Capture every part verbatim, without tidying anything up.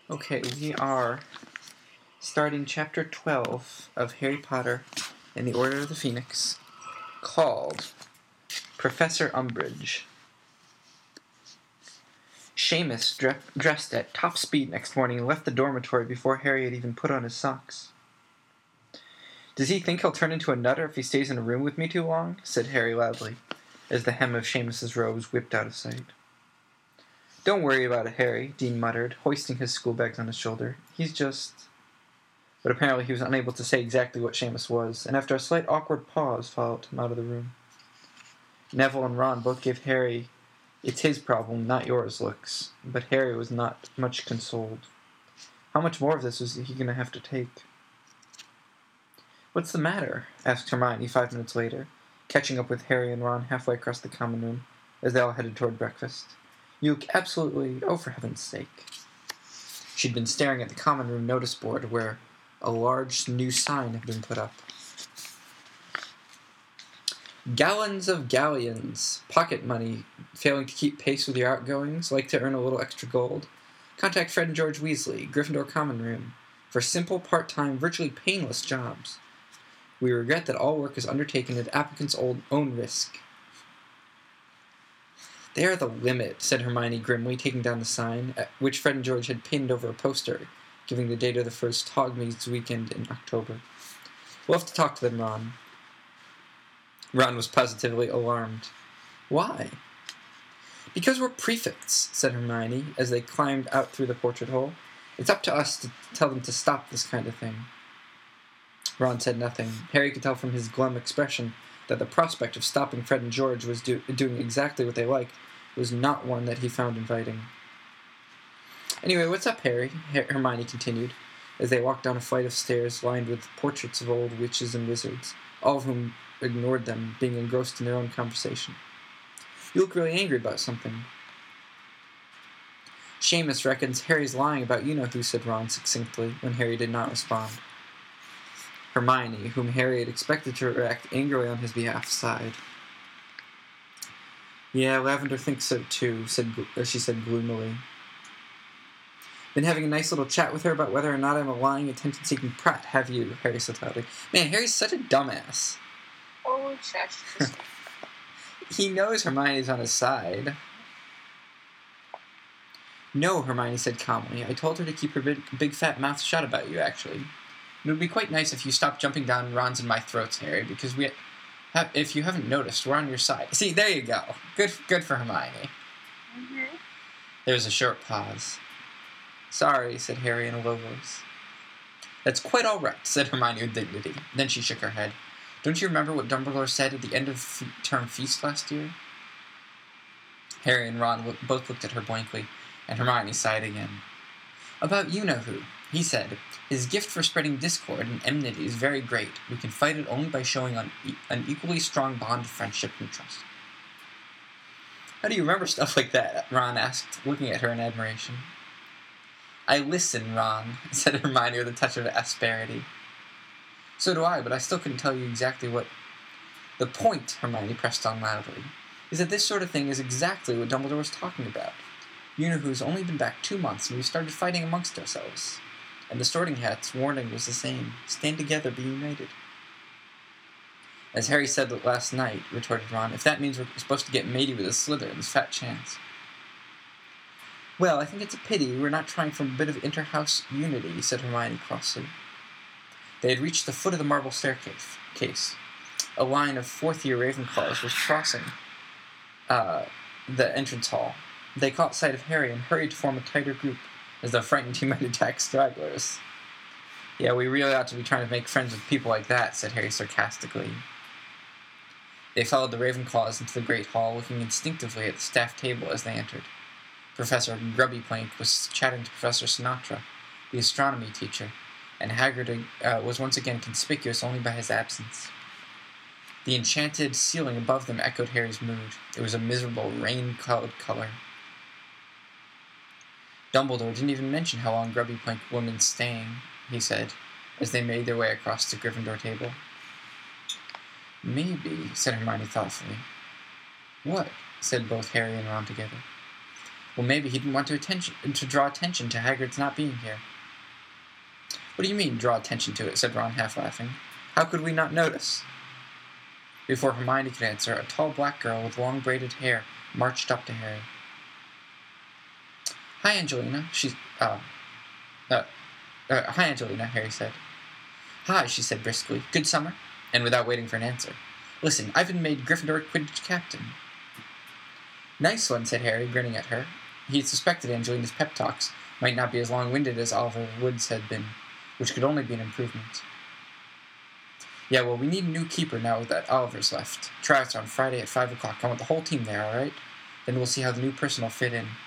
Okay, we are starting chapter twelve of Harry Potter and the Order of the Phoenix, called Professor Umbridge. Seamus dre- dressed at top speed next morning and left the dormitory before Harry had even put on his socks. "Does he think he'll turn into a nutter if he stays in a room with me too long?" said Harry loudly, as the hem of Seamus's robes whipped out of sight. "Don't worry about it, Harry," Dean muttered, hoisting his schoolbags on his shoulder. "He's just..." But apparently he was unable to say exactly what Seamus was, and after a slight awkward pause followed him out of the room. Neville and Ron both gave Harry "it's his problem, not yours" looks, but Harry was not much consoled. How much more of this was he going to have to take? "What's the matter?" asked Hermione five minutes later, catching up with Harry and Ron halfway across the common room, as they all headed toward breakfast. "You look absolutely... oh, for heaven's sake." She'd been staring at the common room notice board where a large new sign had been put up. "Gallons of galleons. Pocket money. Failing to keep pace with your outgoings? Like to earn a little extra gold? Contact Fred and George Weasley, Gryffindor Common Room, for simple, part-time, virtually painless jobs. We regret that all work is undertaken at applicants' own risk." "They are the limit," said Hermione grimly, taking down the sign, which Fred and George had pinned over a poster, giving the date of the first Hogsmeade weekend in October. "We'll have to talk to them, Ron." Ron was positively alarmed. "Why?" "Because we're prefects," said Hermione, as they climbed out through the portrait hole. "It's up to us to tell them to stop this kind of thing." Ron said nothing. Harry could tell from his glum expression that the prospect of stopping Fred and George was do- doing exactly what they liked was not one that he found inviting. "Anyway, what's up, Harry?" Her- Hermione continued, as they walked down a flight of stairs lined with portraits of old witches and wizards, all of whom ignored them, being engrossed in their own conversation. "You look really angry about something." "Seamus reckons Harry's lying about you-know-who," said Ron succinctly, when Harry did not respond. Hermione, whom Harry had expected to react angrily on his behalf, sighed. "Yeah, Lavender thinks so too," said she said gloomily. "Been having a nice little chat with her about whether or not I'm a lying, attention-seeking prat, have you?" Harry said loudly. Man, Harry's such a dumbass. Oh, shush. He knows Hermione's on his side. "No," Hermione said calmly. "I told her to keep her big, big fat mouth shut about you, actually. It would be quite nice if you stopped jumping down Ron's and my throats, Harry, because we... have, if you haven't noticed, we're on your side." See, there you go. Good good for Hermione. Mm-hmm. There was a short pause. "Sorry," said Harry in a low voice. "That's quite all right," said Hermione with dignity. Then she shook her head. "Don't you remember what Dumbledore said at the end of the term feast last year?" Harry and Ron look, both looked at her blankly, and Hermione sighed again. "About you-know-who. He said, his gift for spreading discord and enmity is very great. We can fight it only by showing an, e- an equally strong bond of friendship and trust." "How do you remember stuff like that?" Ron asked, looking at her in admiration. "I listen, Ron," said Hermione with a touch of asperity. "So do I, but I still couldn't tell you exactly what..." "The point," Hermione pressed on loudly, "is that this sort of thing is exactly what Dumbledore was talking about. You-know-who's only been back two months, and we've started fighting amongst ourselves. And the Sorting Hat's warning was the same. Stand together, be united." "As Harry said last night," retorted Ron, "if that means we're supposed to get matey with a Slytherin's fat chance." "Well, I think it's a pity we're not trying for a bit of inter-house unity," said Hermione crossly. They had reached the foot of the marble staircase. Case. A line of fourth-year Ravenclaws was crossing uh, the entrance hall. They caught sight of Harry and hurried to form a tighter group, as though frightened he might attack stragglers. "Yeah, we really ought to be trying to make friends with people like that," said Harry sarcastically. They followed the Ravenclaws into the great hall, looking instinctively at the staff table as they entered. Professor Grubbyplank was chatting to Professor Sinatra, the astronomy teacher, and Hagrid uh, was once again conspicuous only by his absence. The enchanted ceiling above them echoed Harry's mood. It was a miserable, rain-colored color. "Dumbledore didn't even mention how long Grubbyplank woman's staying," he said, as they made their way across the Gryffindor table. "Maybe," said Hermione thoughtfully. "What?" said both Harry and Ron together. Well, maybe he didn't want to attention to draw attention to Hagrid's not being here. What do you mean, draw attention to it? Said Ron, half laughing. How could we not notice? Before Hermione could answer, a tall black girl with long braided hair marched up to Harry. Hi, Angelina, she, uh, uh, uh, hi, Angelina, Harry said. Hi, she said briskly. Good summer? And without waiting for an answer. Listen, I've been made Gryffindor Quidditch captain. Nice one, said Harry, grinning at her. He suspected Angelina's pep talks might not be as long-winded as Oliver Wood's had been, which could only be an improvement. Yeah, well, we need a new keeper now that Oliver's left. Tryouts on Friday at five o'clock. I want the whole team there, all right? Then we'll see how the new person will fit in.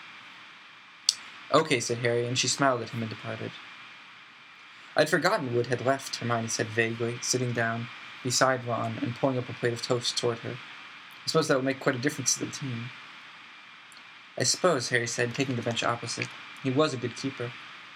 Okay, said Harry, and she smiled at him and departed. I'd forgotten Wood had left, Hermione said vaguely, sitting down beside Ron and pulling up a plate of toast toward her. I suppose that would make quite a difference to the team. I suppose, Harry said, taking the bench opposite. He was a good keeper.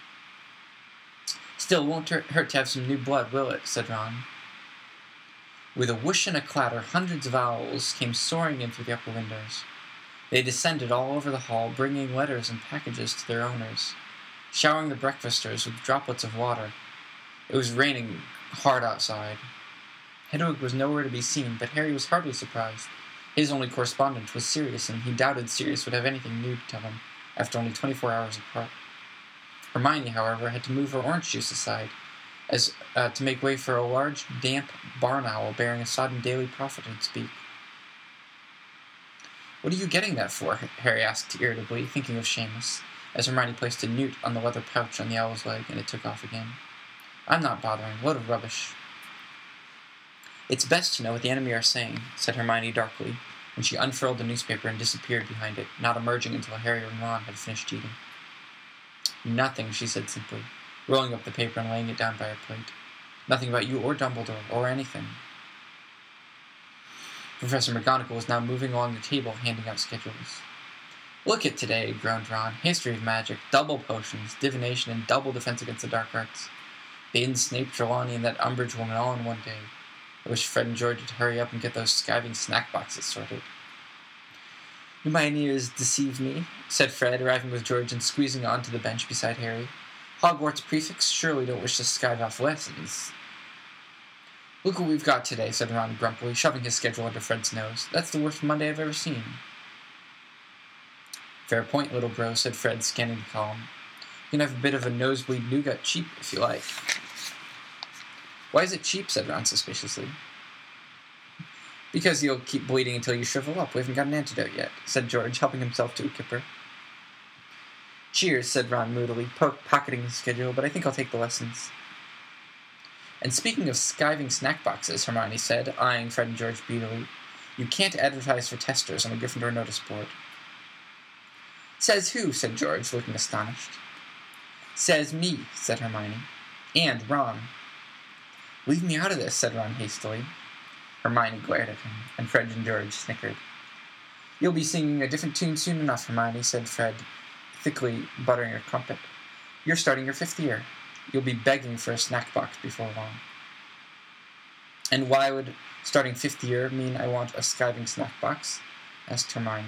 Still, it won't hurt to have some new blood, will it? Said Ron. With a whoosh and a clatter, hundreds of owls came soaring in through the upper windows. They descended all over the hall, bringing letters and packages to their owners, showering the breakfasters with droplets of water. It was raining hard outside. Hedwig was nowhere to be seen, but Harry was hardly surprised. His only correspondent was Sirius, and he doubted Sirius would have anything new to tell him after only twenty-four hours apart. Hermione, however, had to move her orange juice aside, as uh, to make way for a large, damp barn owl bearing a sodden Daily Prophet in its beak. What are you getting that for? Harry asked irritably, thinking of Seamus, as Hermione placed a newt on the leather pouch on the owl's leg, and it took off again. I'm not bothering. Load of rubbish. It's best to know what the enemy are saying, said Hermione darkly, and she unfurled the newspaper and disappeared behind it, not emerging until Harry and Ron had finished eating. Nothing, she said simply, rolling up the paper and laying it down by her plate. Nothing about you or Dumbledore, or anything. Professor McGonagall was now moving along the table, handing out schedules. Look at today, groaned Ron. History of magic, double potions, divination, and double defense against the dark arts. Bain, Snape, Trelawney, and that Umbridge woman all in one day. I wish Fred and George would hurry up and get those skiving snack boxes sorted. You my ears deceive me, said Fred, arriving with George and squeezing onto the bench beside Harry. Hogwarts prefects surely don't wish to skive off lessons. Look what we've got today, said Ron grumpily, shoving his schedule under Fred's nose. That's the worst Monday I've ever seen. Fair point, little bro, said Fred, scanning the column. You can have a bit of a nosebleed nougat cheap, if you like. Why is it cheap, said Ron suspiciously. Because you'll keep bleeding until you shrivel up. We haven't got an antidote yet, said George, helping himself to a kipper. Cheers, said Ron moodily, po- pocketing his schedule, but I think I'll take the lessons. And speaking of skiving snack boxes, Hermione said, eyeing Fred and George beadily, you can't advertise for testers on the Gryffindor notice board. Says who? Said George, looking astonished. Says me, said Hermione. And Ron. Leave me out of this, said Ron hastily. Hermione glared at him, and Fred and George snickered. You'll be singing a different tune soon enough, Hermione, said Fred, thickly buttering her crumpet. You're starting your fifth year. You'll be begging for a snack box before long. And why would starting fifth year mean I want a skiving snack box? Asked Hermione.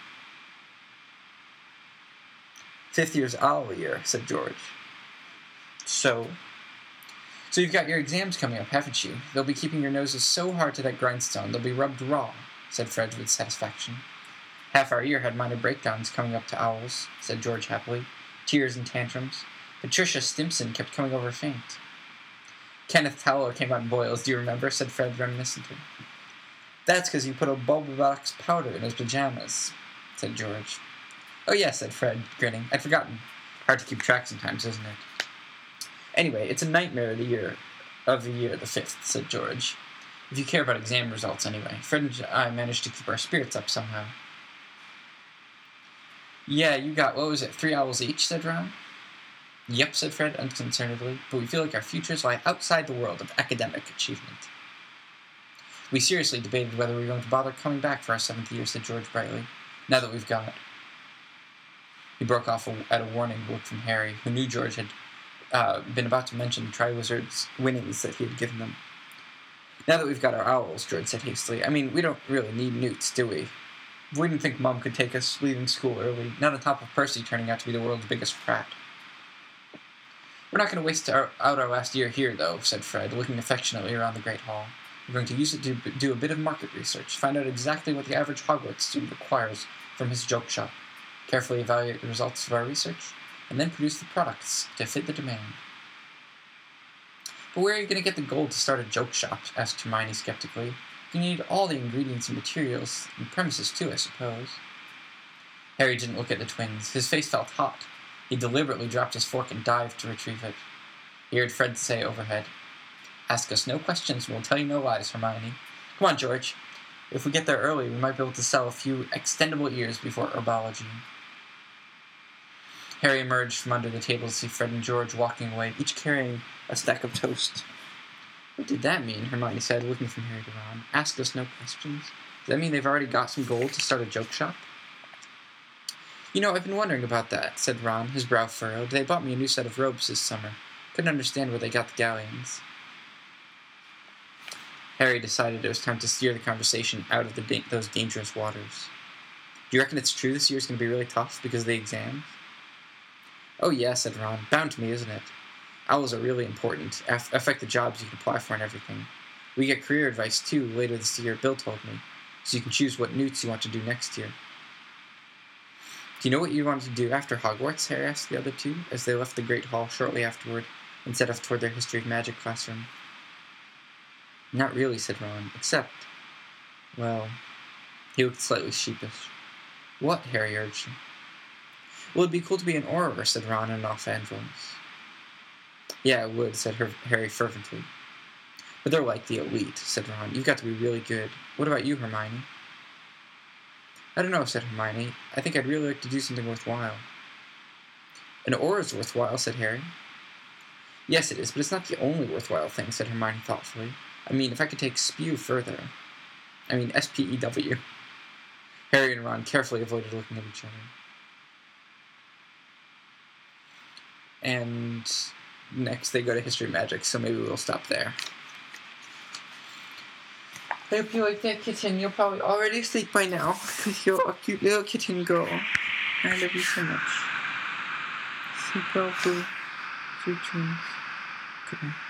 Fifth year's owl year, said George. So? So you've got your exams coming up, haven't you? They'll be keeping your noses so hard to that grindstone they'll be rubbed raw, said Fred with satisfaction. Half our year had minor breakdowns coming up to owls, said George happily. Tears and tantrums. Patricia Stimpson kept coming over faint. Kenneth Towler came out in boils, do you remember? Said Fred reminiscently. That's because you put a Bulbabox powder in his pajamas, said George. Oh yeah, said Fred, grinning. I'd forgotten. Hard to keep track sometimes, isn't it? Anyway, it's a nightmare of the year, of the year, the fifth, said George. If you care about exam results anyway. Fred and I managed to keep our spirits up somehow. Yeah, you got, what was it, three owls each, said Ron. Yep, said Fred unconcernedly, but we feel like our futures lie outside the world of academic achievement. We seriously debated whether we were going to bother coming back for our seventh year, said George brightly, now that we've got it. He broke off at a warning look from Harry, who knew George had uh, been about to mention the Triwizard's winnings that he had given them. Now that we've got our owls, George said hastily, I mean, we don't really need newts, do we? We didn't think Mom could take us leaving school early, not on top of Percy turning out to be the world's biggest frat. We're not going to waste our, out our last year here, though, said Fred, looking affectionately around the Great Hall. We're going to use it to do a bit of market research, find out exactly what the average Hogwarts student requires from his joke shop, carefully evaluate the results of our research, and then produce the products to fit the demand. But where are you going to get the gold to start a joke shop? Asked Hermione skeptically. You need all the ingredients and materials and premises, too, I suppose. Harry didn't look at the twins. His face felt hot. He deliberately dropped his fork and dived to retrieve it. He heard Fred say overhead, Ask us no questions and we'll tell you no lies, Hermione. Come on, George. If we get there early, we might be able to sell a few extendable years before herbology. Harry emerged from under the table to see Fred and George walking away, each carrying a stack of toast. What did that mean? Hermione said, looking from Harry to Ron. Ask us no questions. Does that mean they've already got some gold to start a joke shop? You know, I've been wondering about that, said Ron, his brow furrowed. They bought me a new set of robes this summer. Couldn't understand where they got the galleons. Harry decided it was time to steer the conversation out of the da- those dangerous waters. Do you reckon it's true this year's going to be really tough because of the exams? Oh yeah, said Ron. Bound to me, isn't it? Owls are really important, aff- affect the jobs you can apply for and everything. We get career advice, too, later this year, Bill told me, so you can choose what newts you want to do next year. Do you know what you want to do after Hogwarts? Harry asked the other two, as they left the Great Hall shortly afterward and set off toward their History of Magic classroom. Not really, said Ron, except, well, he looked slightly sheepish. What? Harry urged him. Well, it'd be cool to be an Auror, said Ron in an offhand voice. Yeah, it would, said her- Harry fervently. But they're like the elite, said Ron. You've got to be really good. What about you, Hermione? I don't know, said Hermione. I think I'd really like to do something worthwhile. An Auror's worthwhile, said Harry. Yes, it is, but it's not the only worthwhile thing, said Hermione thoughtfully. I mean, if I could take spew further. I mean, S P E W. Harry and Ron carefully avoided looking at each other. And next they go to History of Magic, so maybe we'll stop there. I hope you like that, kitten. You're probably already asleep by now, because you're a cute little kitten girl. I love you so much. Sleep well, boo. Sweet dreams. Good night.